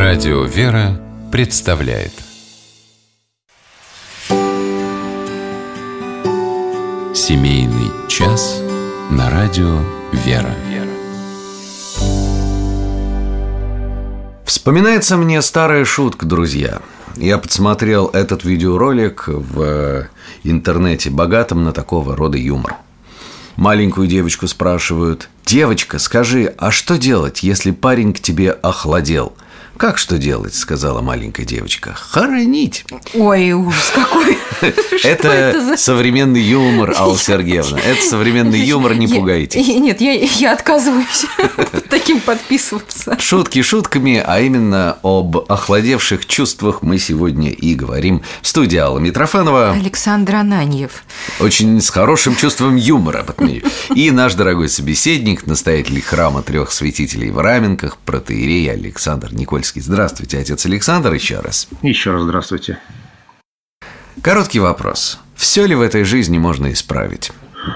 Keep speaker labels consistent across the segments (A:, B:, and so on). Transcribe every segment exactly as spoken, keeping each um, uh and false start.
A: Радио «Вера» представляет Семейный час на радио «Вера».
B: Вспоминается мне старая шутка, друзья. Я подсмотрел этот видеоролик в интернете, богатом на такого рода юмор. Маленькую девочку спрашивают: «Девочка, скажи, а что делать, если парень к тебе охладел?» «Как что делать?» – сказала маленькая девочка. «Хоронить».
C: Ой, ужас какой.
B: Это современный юмор, Алла Сергеевна. Это современный юмор, не пугайтесь.
C: Нет, я отказываюсь таким подписываться.
B: Шутки шутками, а именно об охладевших чувствах мы сегодня и говорим. В студии Алла Митрофанова.
C: Александр Ананьев.
B: Очень с хорошим чувством юмора. И наш дорогой собеседник, настоятель храма трех святителей в Раменках, протоиерей Александр Никольский. Здравствуйте, отец Александр, еще раз.
D: Еще раз здравствуйте.
B: Короткий вопрос. Все ли в этой жизни можно исправить?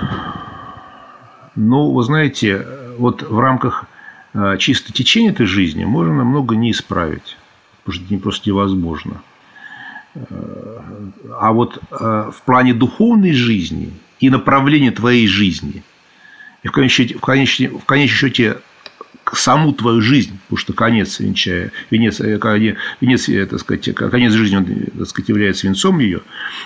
D: Ну, вы знаете, вот в рамках чисто течения этой жизни можно много не исправить, потому что это просто невозможно. А вот в плане духовной жизни и направления твоей жизни, и в конечном счете, в конечном, в конечном счете саму твою жизнь, потому что конец, венчая, венец, венец, так сказать, конец жизни, он, так сказать, является венцом ее,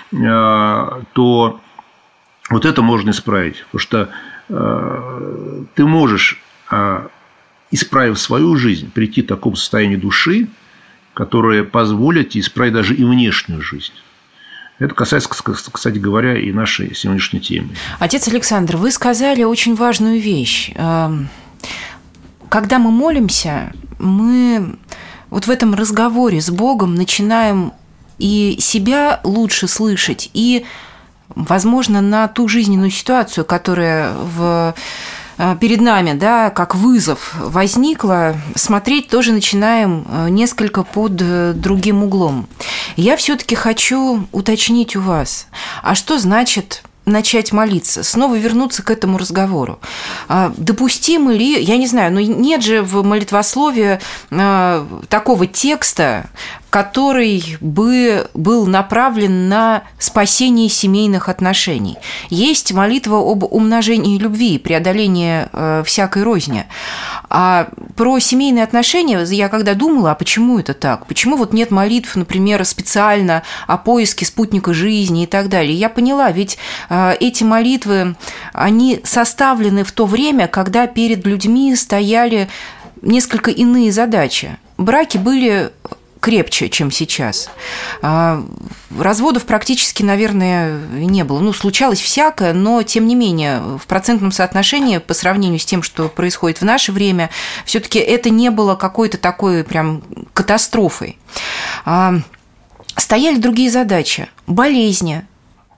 D: то вот это можно исправить. Потому что ты можешь, исправив свою жизнь, прийти к такому состоянию души, которое позволит тебе исправить даже и внешнюю жизнь. Это касается, кстати говоря, и нашей сегодняшней темы.
C: Отец Александр, вы сказали очень важную вещь. Когда мы молимся, мы вот в этом разговоре с Богом начинаем и себя лучше слышать, и, возможно, на ту жизненную ситуацию, которая в, перед нами, да, как вызов возникла, смотреть тоже начинаем несколько под другим углом. Я все-таки хочу уточнить у вас, а что значит начать молиться, снова вернуться к этому разговору? Допустимо ли, я не знаю, но нет же в молитвословии такого текста, который бы был направлен на спасение семейных отношений. Есть молитва об умножении любви, преодолении всякой розни. А про семейные отношения я когда думала, а почему это так? Почему вот нет молитв, например, специально о поиске спутника жизни и так далее? Я поняла, ведь эти молитвы, они составлены в то время, когда перед людьми стояли несколько иные задачи. Браки были крепче, чем сейчас. Разводов практически, наверное, не было. Ну, случалось всякое, но, тем не менее, в процентном соотношении по сравнению с тем, что происходит в наше время, все-таки это не было какой-то такой прям катастрофой. Стояли другие задачи. Болезни,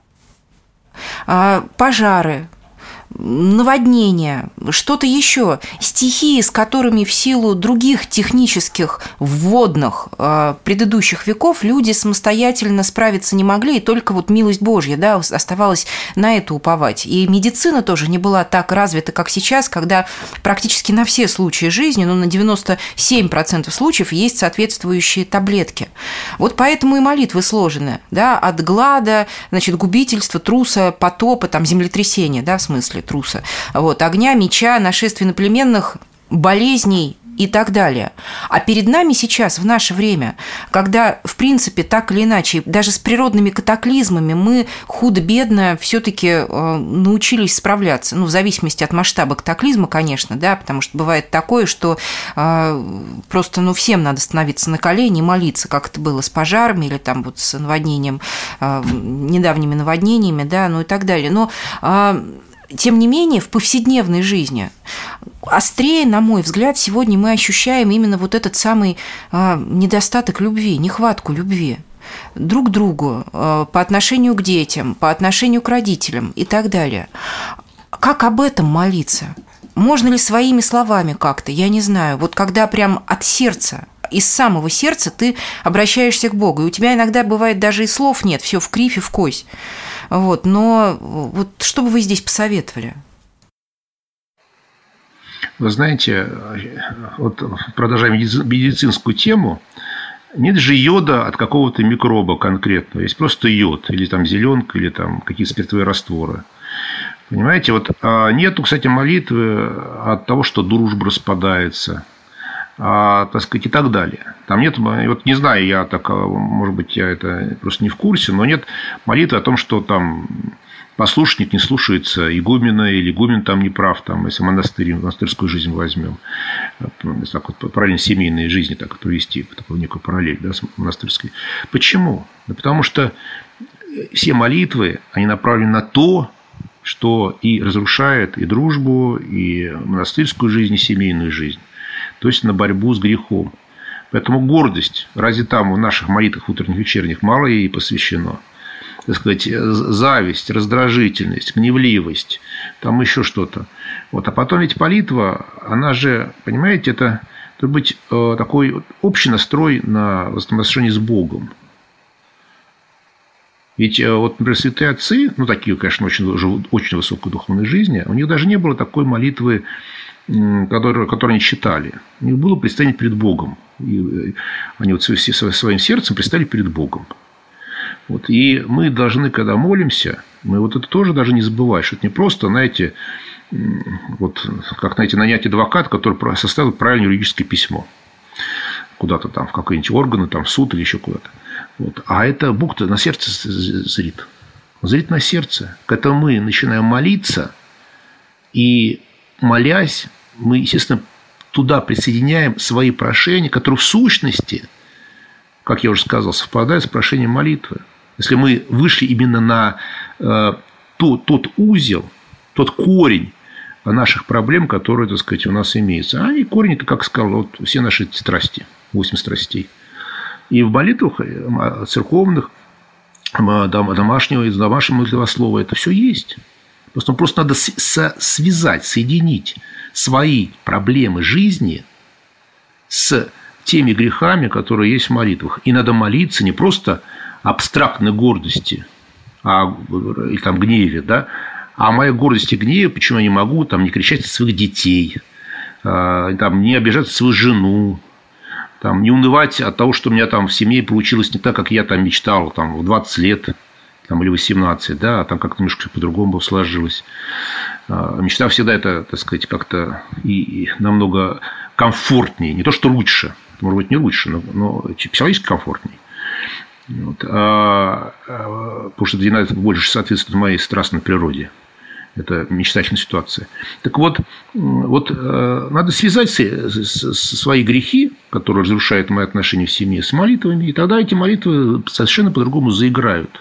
C: пожары, наводнения, что-то еще, стихии, с которыми в силу других технических вводных э, предыдущих веков люди самостоятельно справиться не могли, и только вот милость Божья, да, оставалось на это уповать. И медицина тоже не была так развита, как сейчас, когда практически на все случаи жизни, ну, на девяносто семь процентов случаев есть соответствующие таблетки. Вот поэтому и молитвы сложены, да, от глада, значит, губительства, труса, потопа, там, землетрясения, да, в смысле труса, вот, огня, меча, нашествия иноплеменных, болезней и так далее. А перед нами сейчас, в наше время, когда, в принципе, так или иначе, даже с природными катаклизмами мы худо-бедно все-таки научились справляться, ну, в зависимости от масштаба катаклизма, конечно, да, потому что бывает такое, что просто, ну, всем надо становиться на колени и молиться, как это было с пожарами или там вот с наводнением, недавними наводнениями, да, ну и так далее. Но тем не менее, в повседневной жизни острее, на мой взгляд, сегодня мы ощущаем именно вот этот самый недостаток любви, нехватку любви друг к другу, по отношению к детям, по отношению к родителям и так далее. Как об этом молиться? Можно ли своими словами как-то? Я не знаю. Вот когда прям от сердца, из самого сердца ты обращаешься к Богу, и у тебя иногда бывает даже и слов нет, все в кривь и в кость. Вот, но вот что бы вы здесь посоветовали?
D: Вы знаете, вот продолжая медицинскую тему, Нет же йода от какого-то микроба конкретного. Есть просто йод, или там зеленка, или там какие-то спиртовые растворы. Понимаете, вот нету, кстати, молитвы от того, что дружба распадается, а, так сказать, и так далее. Там нет, вот не знаю, я так, может быть, я это просто не в курсе, но нет молитвы о том, что там послушник не слушается игумена, или игумен там не прав, там, если монастырь, монастырскую жизнь возьмем, так вот, параллель семейной жизни так провести, такую некую параллель, да, с монастырской. Почему? Да потому что все молитвы, они направлены на то, что и разрушает и дружбу, и монастырскую жизнь, и семейную жизнь. То есть на борьбу с грехом. Поэтому гордость, разве там в наших молитвах утренних, вечерних мало ей посвящено? Так сказать, зависть, раздражительность, гневливость, там еще что-то. Вот. А потом ведь молитва, она же, понимаете, это должен быть такой общий настрой на взаимоотношения с Богом. Ведь вот, например, святые отцы, ну, такие, конечно, очень, живут очень высокой духовной жизни, у них даже не было такой молитвы, которую, которую они читали. У них было предстание перед Богом. И они вот своим сердцем предстали перед Богом. Вот. И мы должны, когда молимся, мы вот это тоже даже не забывать, что это не просто, знаете, вот, как, знаете, нанять адвоката, который составил правильное юридическое письмо куда-то там, в какие-нибудь органы, там, в суд или еще куда-то. Вот. А это Бог-то на сердце зрит. Зрит на сердце. Когда мы начинаем молиться, и молясь, мы, естественно, туда присоединяем свои прошения, которые в сущности, как я уже сказал, совпадают с прошением молитвы. Если мы вышли именно на э, тот, тот узел, тот корень наших проблем, которые, так сказать, у нас имеются. А и корень – это, как сказал, вот все наши страсти, восемь страстей. И в молитвах церковных, домашнего, домашнего молитвослова это все есть. Просто, просто надо связать, соединить свои проблемы жизни с теми грехами, которые есть в молитвах. И надо молиться не просто абстрактной гордости, а, или там гневе, да, а моя гордость и гнев, почему я не могу там, не кричать на своих детей, там, не обижать свою жену, там, не унывать от того, что у меня там в семье получилось не так, как я там мечтал там, в двадцать лет там, или восемнадцать, да, а там как-то немножко по-другому сложилось. Мечта всегда это, так сказать, как-то и, и намного комфортнее, не то, что лучше, может быть, не лучше, но, но психологически комфортнее. Вот. А, а, потому что это больше соответствует моей страстной природе. Это мечтательная ситуация. Так вот, вот надо связать свои грехи, которые разрушают мои отношения в семье, с молитвами, и тогда эти молитвы совершенно по-другому заиграют.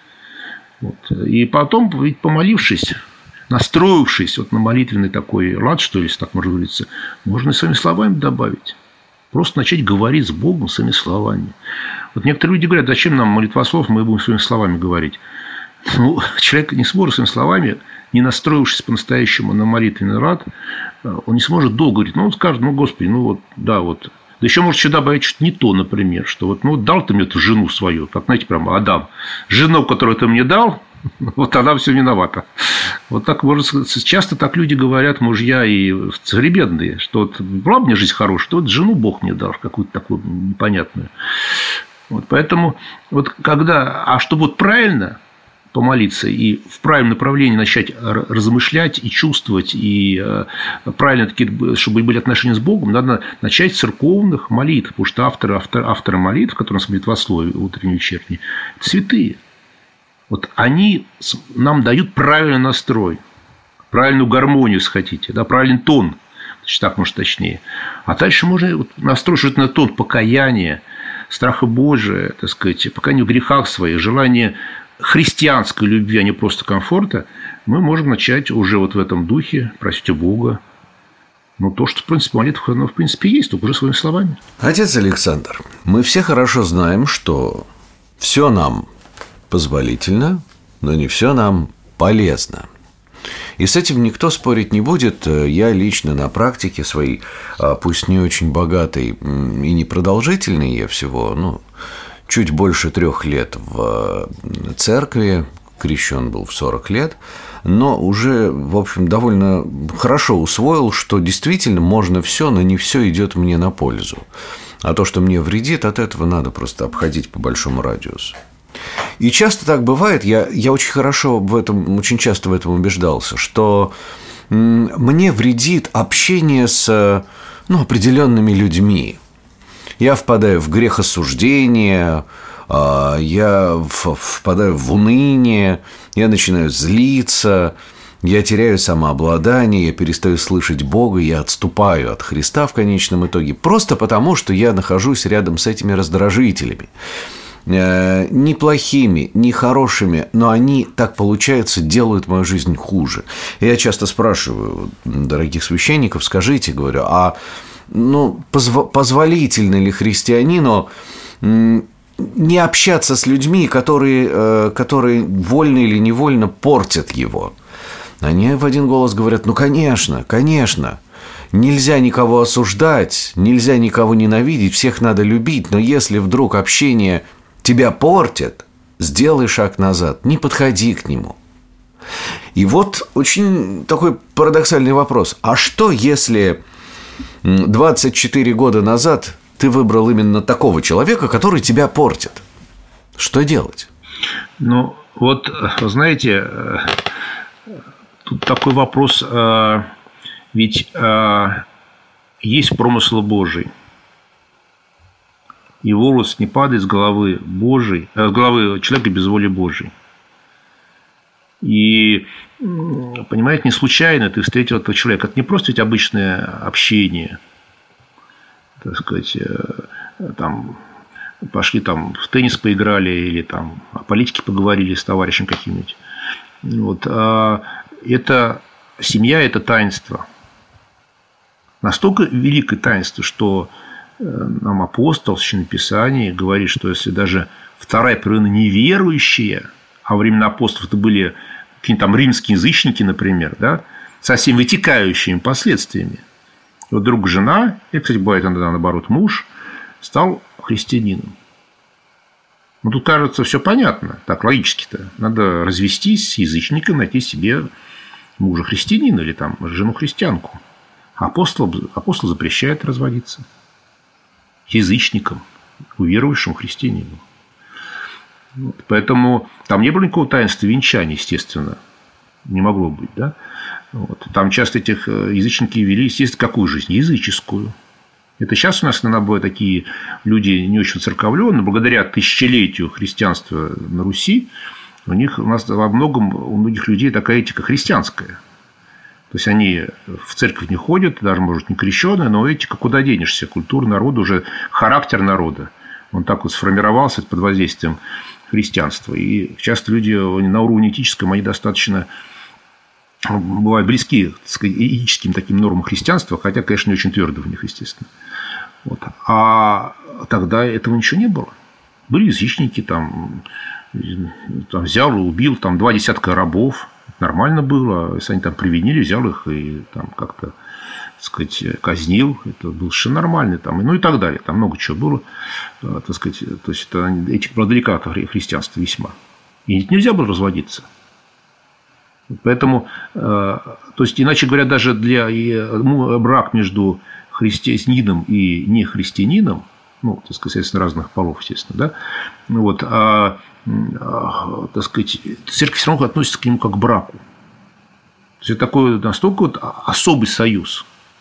D: Вот. И потом, ведь помолившись, настроившись вот на молитвенный такой лад, что ли, если так можно говориться, можно и своими словами добавить. Просто начать говорить с Богом своими словами. Вот некоторые люди говорят, зачем нам молитвослов, мы будем своими словами говорить. Ну, человек не сможет своими словами, не настроившись по-настоящему на молитвенный рад, он не сможет долго говорить. Ну, он скажет, ну, Господи, ну, вот, да, вот. Да еще может еще добавить что-то не то, например, что вот, ну, дал ты мне эту жену свою, как, знаете, прямо Адам. Жену, которую ты мне дал, вот она все виновата. Вот так, может, часто так люди говорят, мужья и современные, что вот была бы мне жизнь хорошая, то вот жену Бог мне дал, какую-то такую непонятную. Вот, поэтому, вот когда, а чтобы вот правильно помолиться и в правильном направлении начать размышлять и чувствовать, и правильно, чтобы были отношения с Богом, надо начать с церковных молитв, потому что авторы, авторы, авторы молитв, которые у нас в молитвословии утренние, вечерние, это святые. Вот они нам дают правильный настрой, правильную гармонию, если хотите, да, правильный тон, так, может, точнее. А дальше можно вот настроить на тон покаяния, страха Божия, так сказать, покаяния в грехах своих, желание христианской любви, а не просто комфорта, мы можем начать уже вот в этом духе просить у Бога. Ну, то, что, в принципе, молитва, оно, в принципе, есть, только уже своими словами.
B: Отец Александр, мы все хорошо знаем, что все нам позволительно, но не все нам полезно. И с этим никто спорить не будет. Я лично на практике своей, пусть не очень богатой и непродолжительной, я всего, ну, чуть больше трех лет в церкви, крещен был в сорок лет, но уже, в общем, довольно хорошо усвоил, что действительно можно все, но не все идет мне на пользу. А то, что мне вредит, от этого надо просто обходить по большому радиусу. И часто так бывает, я, я очень хорошо в этом, очень часто в этом убеждался, что мне вредит общение с, ну, определенными людьми. Я впадаю в грехосуждение, я впадаю в уныние, я начинаю злиться, я теряю самообладание, я перестаю слышать Бога, я отступаю от Христа в конечном итоге, просто потому, что я нахожусь рядом с этими раздражителями. Не плохими, не хорошими, но они, так получается, делают мою жизнь хуже. Я часто спрашиваю дорогих священников, скажите, говорю, а ну, позв- позволительно ли христианину не общаться с людьми, которые, которые вольно или невольно портят его? Они в один голос говорят: ну, конечно, конечно, нельзя никого осуждать, нельзя никого ненавидеть, всех надо любить, но если вдруг общение тебя портит, сделай шаг назад, не подходи к нему. И вот очень такой парадоксальный вопрос. А что, если двадцать четыре года назад ты выбрал именно такого человека, который тебя портит? Что делать?
D: Ну, вот, знаете, тут такой вопрос. Ведь есть промысл Божий. И волос не падает с головы Божией, с головы человека без воли Божией. И, понимаете, не случайно ты встретил этого человека. Это не просто ведь обычное общение. Так сказать, там, пошли там в теннис поиграли или там о политике поговорили с товарищем каким-нибудь. Вот. А это семья – это таинство. Настолько великое таинство, что нам апостол в Священном Писании говорит, что если даже вторая половина неверующие, а во времена апостолов это были какие-то там римские язычники, например, да, со всеми вытекающими последствиями. И вот вдруг жена, и, кстати, бывает иногда наоборот, муж, стал христианином. Ну, тут, кажется, все понятно. Так, логически-то. Надо развестись с язычником, найти себе мужа христианина или там жену христианку. Апостол, апостол запрещает разводиться язычникам, уверовавшим христианину. Вот. Поэтому там не было никакого таинства венчания, естественно. Не могло быть, да? Вот. Там часто этих язычники вели, естественно, какую жизнь? Языческую. Это сейчас у нас на набое такие люди не очень церковленные, благодаря тысячелетию христианства на Руси, у них у нас во многом у многих людей такая этика христианская. То есть они в церковь не ходят, даже, может, не крещеные, но этика куда денешься? Культура народа, уже характер народа. Он так вот сформировался под воздействием христианства. И часто люди на уровне этическом, они достаточно бывают близки, так сказать, этическим таким нормам христианства, хотя, конечно, не очень твердо в них, естественно. Вот. А тогда этого ничего не было. Были язычники, там, там взял и убил там, два десятка рабов. Нормально было. Если они там привинили, взял их и там как-то, так сказать, казнил. Это было совершенно нормально. Там, ну и так далее. Там много чего было. Так сказать, то есть это этика была далека от христианства весьма. И нельзя было разводиться. Поэтому, то есть, иначе говоря, даже для брак между христианином и нехристианином, ну, так сказать, с разных полов, естественно, да, вот, а, а, так сказать, церковь все равно относится к нему как к браку. То есть, это такой настолько вот особый союз,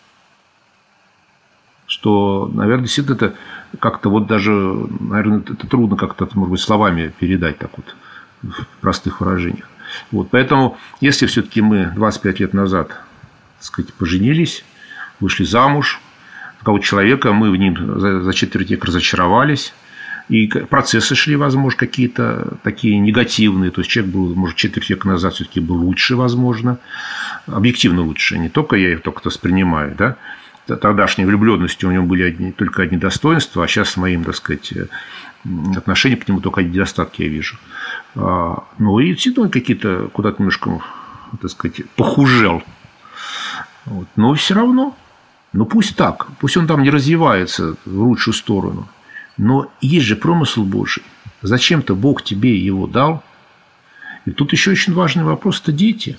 D: что, наверное, действительно, это как-то вот даже, наверное, это трудно как-то, может быть, словами передать так вот в простых выражениях. Вот, поэтому, если все-таки мы двадцать пять лет назад, так сказать, поженились, вышли замуж, такого человека, мы в нем за, за четверть века разочаровались, и процессы шли, возможно, какие-то такие негативные, то есть человек был, может, четверть века назад все-таки был лучше, возможно, объективно лучше, не только я их только воспринимаю, да, тогдашней влюбленностью у него были одни, только одни достоинства, а сейчас с моим, так сказать, отношением к нему только одни недостатки я вижу. Ну, и действительно какие-то куда-то немножко, так сказать, похужел. Вот. Но все равно, ну пусть так, пусть он там не развивается в лучшую сторону. Но есть же промысл Божий. Зачем-то Бог тебе его дал. И тут еще очень важный вопрос – это дети.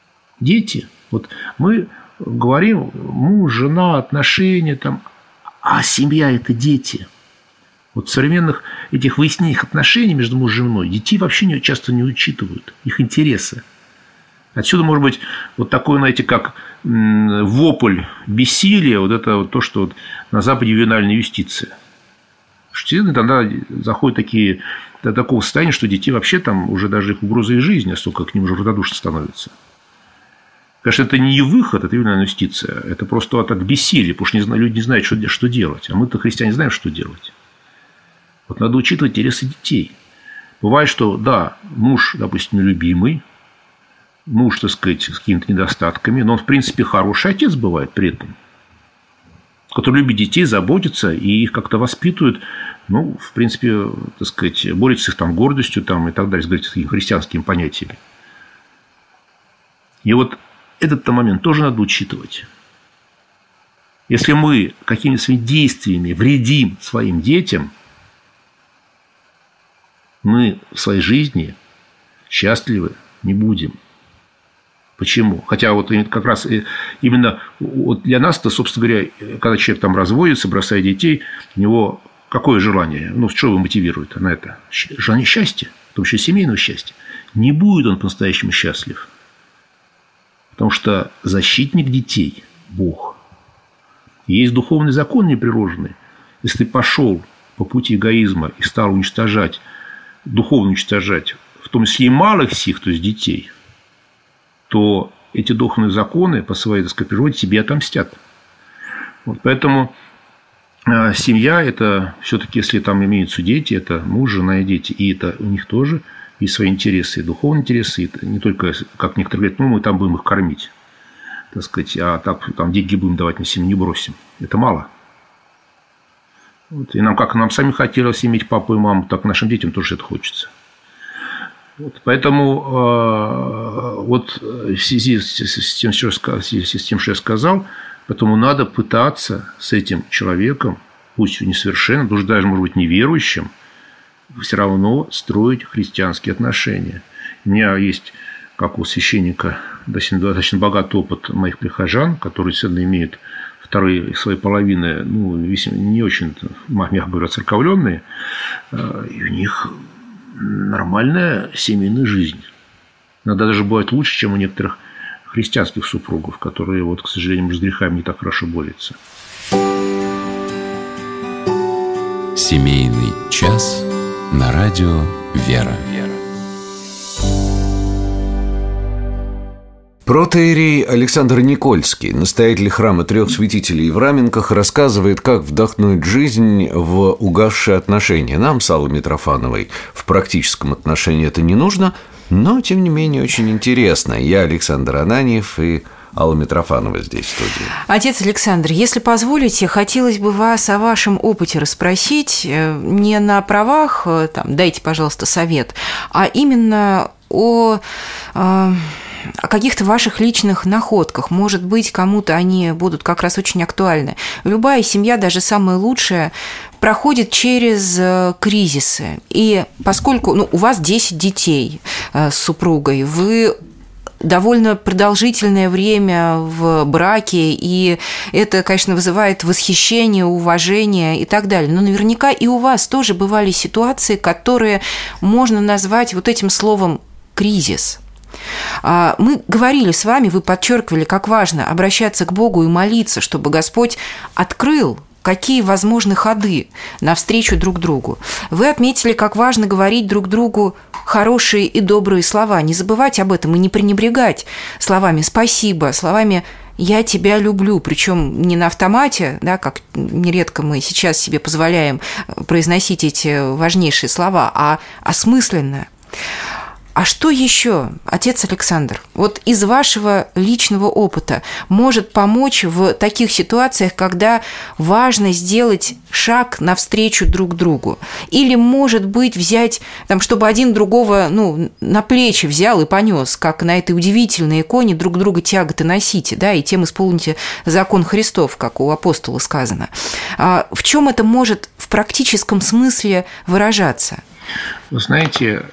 D: Дети. Вот мы говорим, муж, жена, отношения там. А А семья – это дети. Вот в современных этих выяснениях отношений между мужем и женой детей вообще не, часто не учитывают, их интересы. Отсюда, может быть, вот такой, знаете, как вопль бессилия, вот это вот то, что вот на Западе ювенальная юстиция. Что тогда заходят такие, до такого состояния, что детей вообще там уже даже их угроза их жизни, настолько к ним уже равнодушно становится. Конечно, это не выход, это ювенальная юстиция, это просто вот так бессилие, потому что не знаю, люди не знают, что, что делать, а мы-то, христиане, знаем, что делать. Вот надо учитывать интересы детей. Бывает, что, да, муж, допустим, нелюбимый, муж, так сказать, с какими-то недостатками, но он, в принципе, хороший отец бывает при этом, который любит детей, заботится и их как-то воспитывает, ну, в принципе, так сказать, борется с их там гордостью там, и так далее, с такими христианскими понятиями. И вот этот-то момент тоже надо учитывать. Если мы какими-то своими действиями вредим своим детям, мы в своей жизни счастливы не будем. Почему? Хотя вот как раз именно вот для нас-то, собственно говоря, когда человек там разводится, бросает детей, у него какое желание? Ну, что его мотивирует на это? Желание счастья, в том числе семейного счастья. Не будет он по-настоящему счастлив. Потому что защитник детей – Бог. Есть духовный закон непреложный. Если ты пошел по пути эгоизма и стал уничтожать, духовно уничтожать, в том числе и малых сих, то есть детей, то эти духовные законы по своей, так сказать, природе тебе отомстят. Вот, поэтому э, семья – это все-таки, если там имеются дети, это муж, жена и дети, и это у них тоже есть свои интересы, и духовные интересы, и не только, как некоторые говорят, ну, мы там будем их кормить, так сказать, а так там деньги будем давать, на семью не бросим. Это мало. Вот, и нам, как нам сами хотелось иметь папу и маму, так нашим детям тоже это хочется. Вот, поэтому э, вот в связи с тем, что я, с тем, что я сказал, поэтому надо пытаться с этим человеком, пусть несовершенным, даже даже, может быть, неверующим, все равно строить христианские отношения. У меня есть, как у священника, достаточно богатый опыт моих прихожан, которые действительно имеют вторые свои половины, ну, не очень, мягко говоря, церковленные, и у них нормальная семейная жизнь. Иногда даже бывает лучше, чем у некоторых христианских супругов, которые, вот, к сожалению, с грехами не так хорошо борются.
A: Семейный час на радио «Вера».
B: Протоиерей Александр Никольский, настоятель храма трех святителей в Раменках, рассказывает, как вдохнуть жизнь в угасшие отношения. Нам с Аллой Митрофановой в практическом отношении это не нужно, но, тем не менее, очень интересно. Я Александр Ананьев и Алла Митрофанова здесь в студии.
C: Отец Александр, если позволите, хотелось бы вас о вашем опыте расспросить не на правах, там, дайте, пожалуйста, совет, а именно о... о каких-то ваших личных находках. Может быть, кому-то они будут как раз очень актуальны. Любая семья, даже самая лучшая, проходит через кризисы. И поскольку ну, у вас десять детей с супругой, вы довольно продолжительное время в браке, и это, конечно, вызывает восхищение, уважение и так далее. Но наверняка и у вас тоже бывали ситуации, которые можно назвать вот этим словом «кризис». Мы говорили с вами, вы подчеркивали, как важно обращаться к Богу и молиться, чтобы Господь открыл, какие возможны ходы навстречу друг другу. Вы отметили, как важно говорить друг другу хорошие и добрые слова, не забывать об этом и не пренебрегать словами «спасибо», словами «я тебя люблю», причем не на автомате, да, как нередко мы сейчас себе позволяем произносить эти важнейшие слова, а осмысленно. А что еще, отец Александр, вот из вашего личного опыта может помочь в таких ситуациях, когда важно сделать шаг навстречу друг другу? Или, может быть, взять, там, чтобы один другого ну, на плечи взял и понес, как на этой удивительной иконе друг друга тяготы носите, да, и тем исполните закон Христов, как у апостола сказано. А в чем это может в практическом смысле выражаться?
D: Вы знаете,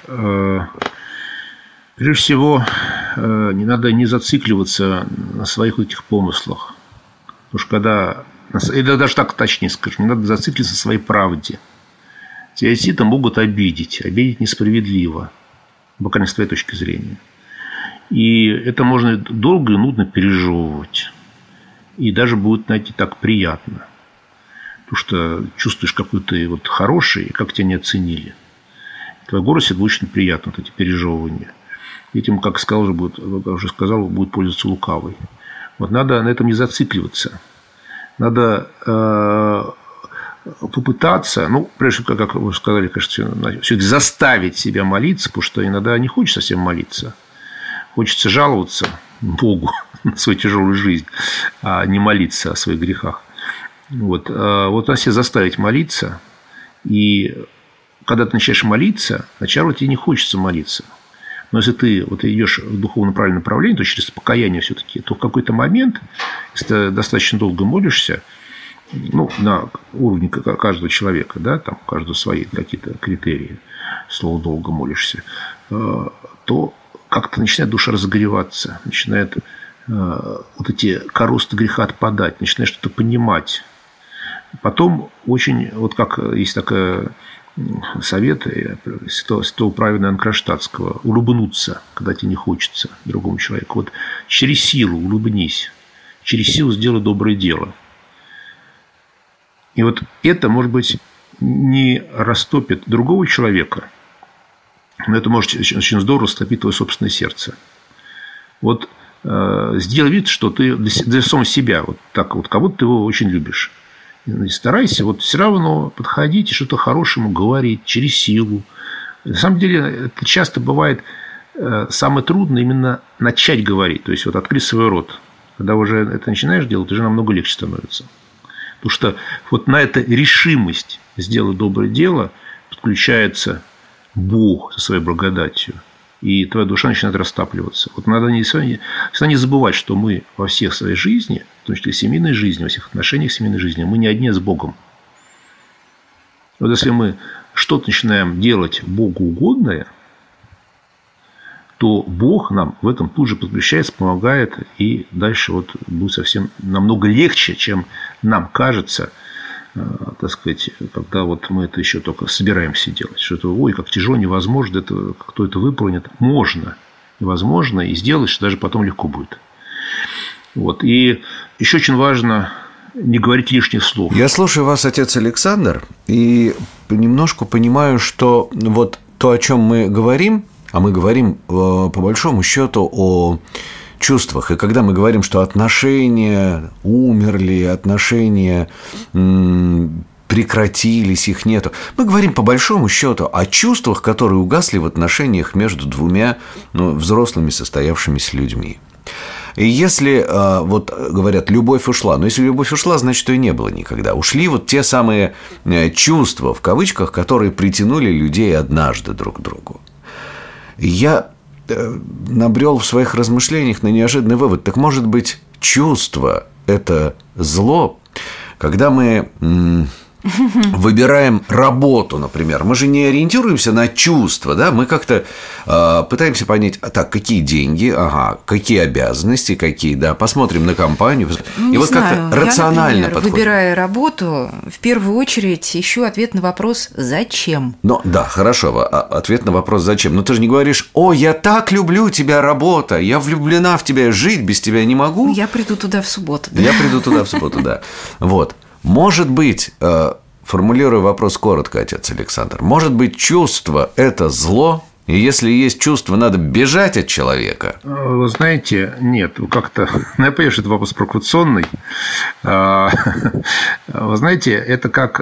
D: прежде всего, не надо не зацикливаться на своих этих помыслах. Потому что когда или даже так точнее скажу, не надо зацикливаться на своей правде. Тебя действительно могут обидеть, обидеть несправедливо, буквально с твоей точки зрения. И это можно долго и нудно пережевывать. И даже будет, знаете, так приятно. Потому что чувствуешь, какой ты вот хороший, и как тебя не оценили. В твоей голосе будет очень приятно, вот эти пережевывания. Этим, как сказал, уже будет, как уже сказал, будет пользоваться лукавый. Вот надо на этом не зацикливаться. Надо э, попытаться, ну, прежде всего, как вы сказали, кажется, все-таки заставить себя молиться, потому что иногда не хочется совсем молиться. Хочется жаловаться Богу на свою тяжелую жизнь, а не молиться о своих грехах. Вот, вот надо себя заставить молиться. И когда ты начинаешь молиться, сначала тебе не хочется молиться. Но если ты вот идешь в духовно правильном направлении, то через покаяние все-таки, то в какой-то момент, если ты достаточно долго молишься, ну, на уровне каждого человека, да, там у каждого свои какие-то критерии, слово долго молишься, то как-то начинает душа разогреваться, начинает э, вот эти коросты греха отпадать, начинаешь что-то понимать. Потом очень, вот как есть такой совет святого праведного Анкроштадтского, улыбнуться, когда тебе не хочется другому человеку. Вот через силу улыбнись, через силу сделай доброе дело. И вот это, может быть, не растопит другого человека, но это может очень здорово растопить твое собственное сердце. Вот э, сделай вид, что ты для, для самого себя, вот так вот, как будто ты его очень любишь. И старайся вот все равно подходить и что-то хорошему говорить через силу. На самом деле, это часто бывает э, самое трудное именно начать говорить. То есть, вот открыть свой рот. Когда уже это начинаешь делать, уже намного легче становится. Потому что вот на это решимость сделать доброе дело подключается Бог со своей благодатью, и твоя душа начинает растапливаться. Вот надо не, всегда не забывать, что мы во всех своей жизни, в том числе в семейной жизни, во всех отношениях семейной жизни, мы не одни с Богом. Вот если мы что-то начинаем делать Богу угодное, то Бог нам в этом тут же подключается, помогает, и дальше вот будет совсем намного легче, чем нам кажется, так сказать, когда вот мы это еще только собираемся делать. Что это, ой, как тяжело, невозможно, это, кто это выполнит. Можно, невозможно, и сделать, что даже потом легко будет. Вот. И еще очень важно не говорить лишних слов.
B: Я слушаю вас, отец Александр, и немножко понимаю, что вот то, о чем мы говорим, а мы говорим по большому счету о чувствах. И когда мы говорим, что отношения умерли, отношения прекратились, их нету, мы говорим по большому счету о чувствах, которые угасли в отношениях между двумя, ну, взрослыми состоявшимися людьми. И если, вот говорят, любовь ушла, но если любовь ушла, значит, ее и не было никогда. Ушли вот те самые чувства, в кавычках, которые притянули людей однажды друг к другу. Я набрел в своих размышлениях на неожиданный вывод. Так, может быть, чувство – это зло? Когда мы выбираем работу, например, мы же не ориентируемся на чувства, да? Мы как-то э, пытаемся понять, а так, какие деньги, ага, какие обязанности, какие, да, посмотрим на компанию.
C: Ну,
B: и вот
C: знаю.
B: Как-то рационально
C: Я, например,
B: подходим. Выбирая
C: работу, в первую очередь ищу ответ на вопрос «Зачем?».
B: Ну, да, хорошо, ответ на вопрос «Зачем?». Но ты же не говоришь «О, я так люблю тебя, работа, я влюблена в тебя, жить без тебя не могу».
C: Я приду туда в субботу. Да?
B: Я приду туда в субботу, да. Вот. Может быть, формулирую вопрос коротко, отец Александр, может быть, чувство – это зло? И если есть чувство, надо бежать от человека?
D: Вы знаете, нет, как-то, ну, я понимаю, что это вопрос провокационный. Вы знаете, это как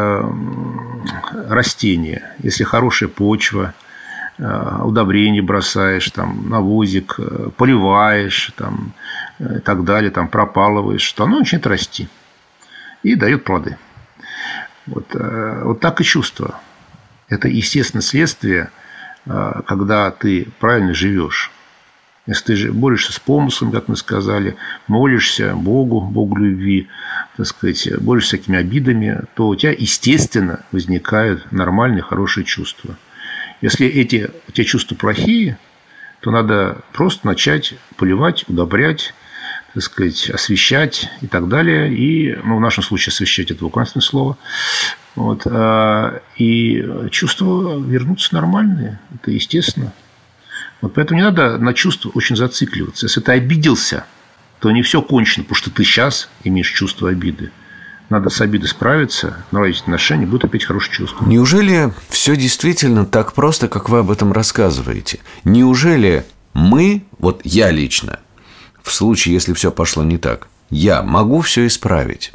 D: растение. Если хорошая почва, удобрения бросаешь, там, навозик, поливаешь, там, и так далее, там, пропалываешь, то оно начинает расти и дает плоды. Вот, вот так и чувство. Это естественное следствие, когда ты правильно живешь. Если ты борешься с помыслом, как мы сказали, молишься Богу, Богу любви, так сказать, борешься с всякими обидами, то у тебя, естественно, возникают нормальные, хорошие чувства. Если эти у тебя чувства плохие, то надо просто начать поливать, удобрять, так сказать, освещать и так далее. И, ну, в нашем случае освещать – это двуконечное слово. Вот, и чувства вернутся нормальные. Это естественно. Вот поэтому не надо на чувства очень зацикливаться. Если ты обиделся, то не все кончено, потому что ты сейчас имеешь чувство обиды. Надо с обидой справиться, наладить отношения, будет опять хорошее чувство.
B: Неужели все действительно так просто, как вы об этом рассказываете? Неужели мы, вот я лично, в случае, если все пошло не так, я могу все исправить?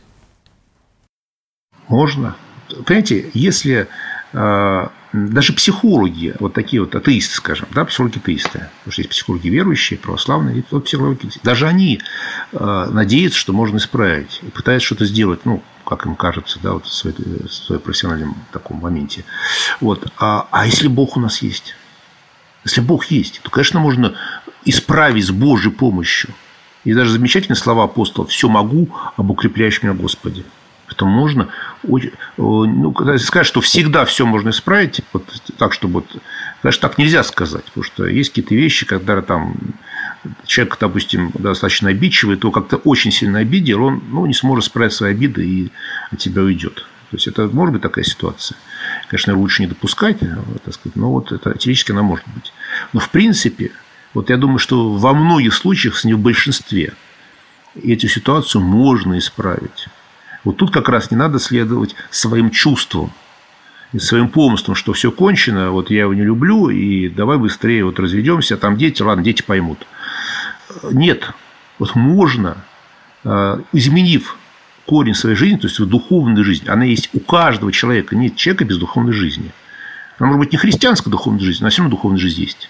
D: Можно. Понимаете, если э, даже психологи, вот такие вот атеисты, скажем, да, психологи-атеисты, потому что есть психологи верующие, православные, и вот психологи, даже они э, надеются, что можно исправить, и пытаются что-то сделать, ну, как им кажется, да, вот в своей, в своем профессиональном таком моменте. Вот. А, а если Бог у нас есть? Если Бог есть, то, конечно, можно исправить с Божьей помощью. И даже замечательные слова апостола: «Все могу об укрепляющем меня Господе». Это можно, ну, когда сказать, что всегда все можно исправить, вот так, чтобы вот, конечно, так нельзя сказать, потому что есть какие-то вещи, когда там человек, допустим, достаточно обидчивый, то как-то очень сильно обидел, он, ну, не сможет справить свои обиды и от тебя уйдет. То есть это может быть такая ситуация. Конечно, лучше не допускать, так сказать, но вот это теоретически она может быть. Но в принципе, вот я думаю, что во многих случаях, не в большинстве, эту ситуацию можно исправить. Вот тут как раз не надо следовать своим чувствам и своим помыслам, что все кончено, вот я его не люблю, и давай быстрее вот разведемся, а там дети, ладно, дети поймут. Нет, вот можно, изменив корень своей жизни, то есть духовной жизни, она есть у каждого человека, нет человека без духовной жизни. Она может быть не христианская духовная жизнь, но все равно духовная жизнь есть.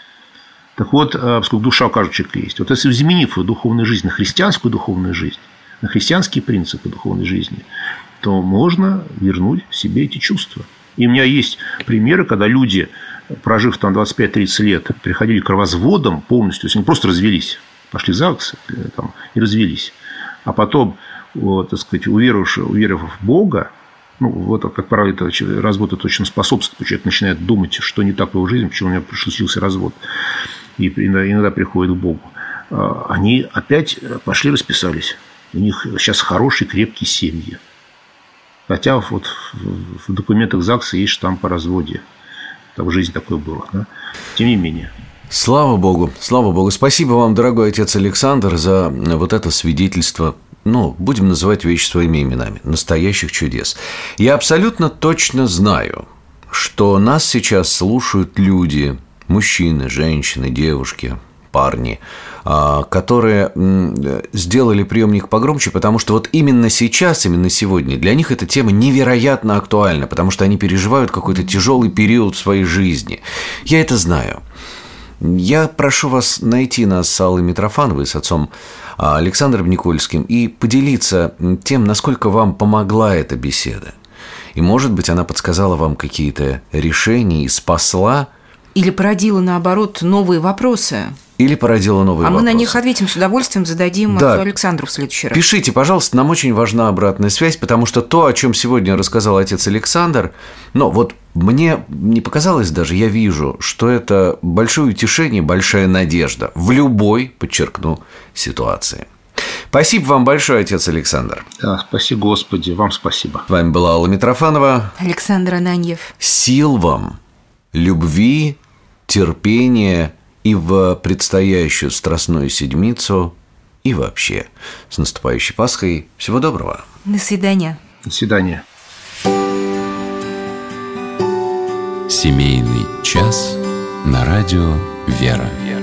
D: Так вот, поскольку душа у каждого человека есть, вот если изменив ее духовную жизнь на христианскую духовную жизнь, на христианские принципы духовной жизни, то можно вернуть себе эти чувства. И у меня есть примеры, когда люди, прожив там двадцать пять тридцать лет, приходили к разводам полностью, то есть они просто развелись, пошли в ЗАГС там, и развелись. А потом, вот, так сказать, уверовав, уверовав в Бога, ну, вот, как правило, это, развод это очень способствует, человек начинает думать, что не так в его жизни, почему у меня случился развод, и иногда приходит к Богу. Они опять пошли расписались. У них сейчас хорошие, крепкие семьи. Хотя вот в документах ЗАГСа есть штамп о разводе. Там в жизни такое было. Да? Тем не менее.
B: Слава Богу, слава Богу. Спасибо вам, дорогой отец Александр, за вот это свидетельство, ну, будем называть вещи своими именами, настоящих чудес. Я абсолютно точно знаю, что нас сейчас слушают люди, мужчины, женщины, девушки, парни, которые сделали приемник погромче, потому что вот именно сейчас, именно сегодня для них эта тема невероятно актуальна, потому что они переживают какой-то тяжелый период в своей жизни. Я это знаю. Я прошу вас найти нас с Аллой Митрофановой, с отцом Александром Никольским, и поделиться тем, насколько вам помогла эта беседа. И, может быть, она подсказала вам какие-то решения и спасла.
C: Или породила, наоборот, новые вопросы.
B: Или породила новые
C: а
B: вопросы.
C: А мы на них ответим с удовольствием, зададим
B: да.
C: отцу Александру в следующий раз.
B: Пишите, пожалуйста, нам очень важна обратная связь, потому что то, о чем сегодня рассказал отец Александр, ну, вот мне не показалось даже, я вижу, что это большое утешение, большая надежда в любой, подчеркну, ситуации. Спасибо вам большое, отец Александр.
D: Да, спасибо, Господи, вам спасибо.
B: С вами была Алла Митрофанова.
C: Александр Ананьев.
B: Сил вам, любви, терпения и в предстоящую Страстную Седмицу, и вообще с наступающей Пасхой. Всего доброго.
C: До свидания.
D: До свидания.
A: Семейный час на радио «Вера».